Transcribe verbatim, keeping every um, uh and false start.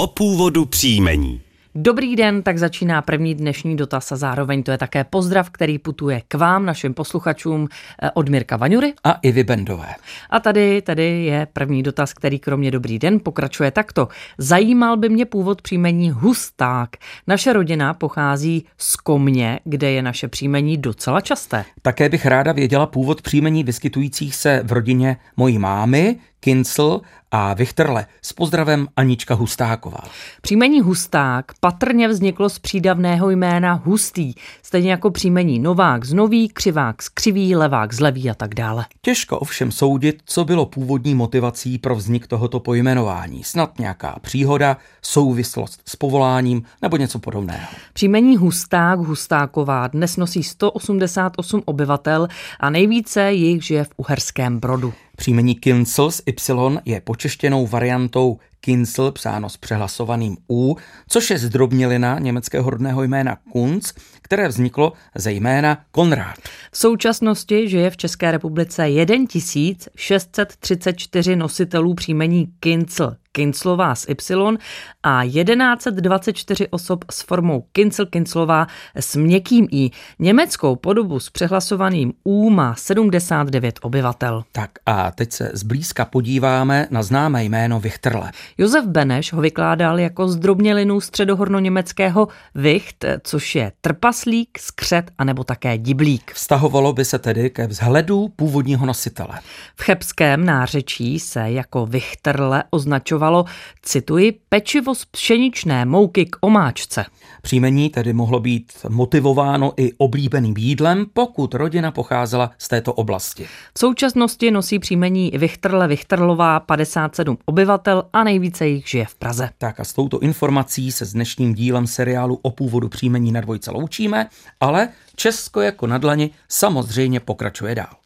O původu příjmení. Dobrý den, tak začíná první dnešní dotaz a zároveň to je také pozdrav, který putuje k vám, našim posluchačům, od Mirka Vaňury a Ivy Bendové. A tady, tady je první dotaz, který kromě dobrý den pokračuje takto. Zajímal by mě původ příjmení Husták. Naše rodina pochází z Komně, kde je naše příjmení docela časté. Také bych ráda věděla původ příjmení vyskytujících se v rodině mojí mámy, Kincl a Vichterle. S pozdravem Anička Hustáková. Příjmení Husták patrně vzniklo z přídavného jména Hustý, stejně jako příjmení Novák z Nový, Křivák z Křivý, Levák z Levý a tak dále. Těžko ovšem soudit, co bylo původní motivací pro vznik tohoto pojmenování. Snad nějaká příhoda, souvislost s povoláním nebo něco podobného. Příjmení Husták, Hustáková dnes nosí sto osmdesát osm obyvatel a nejvíce jich žije v Uherském Brodu. Příjmení Kincl s Y je počeštěnou variantou Kincl, psáno s přehlasovaným U, což je zdrobnělina německého rodného jména Kunz, které vzniklo ze jména Konrád. V současnosti žije v České republice tisíc šest set třicet čtyři nositelů příjmení Kincl, Kinclová s Y a tisíc sto dvacet čtyři osob s formou Kincl, Kinclová s měkkým I. Německou podobu s přehlasovaným U má sedmdesát devět obyvatel. Tak a teď se zblízka podíváme na známé jméno Vichterle. Josef Beneš ho vykládal jako zdrobnělinu středohornoněmeckého Wicht, což je trpaslík, skřet a nebo také diblík. Vztahovalo by se tedy ke vzhledu původního nositele. V chebském nářečí se jako Vichterle označovalo, cituji, pečivo z pšeničné mouky k omáčce. Příjmení tedy mohlo být motivováno i oblíbeným jídlem, pokud rodina pocházela z této oblasti. V současnosti nosí příjmení Vichterle, Vichterlová padesát sedm obyvatel a nejvíce jich žije v Praze. Tak a s touto informací se s dnešním dílem seriálu O původu příjmení na dvojce loučíme, ale Česko jako na dlani samozřejmě pokračuje dál.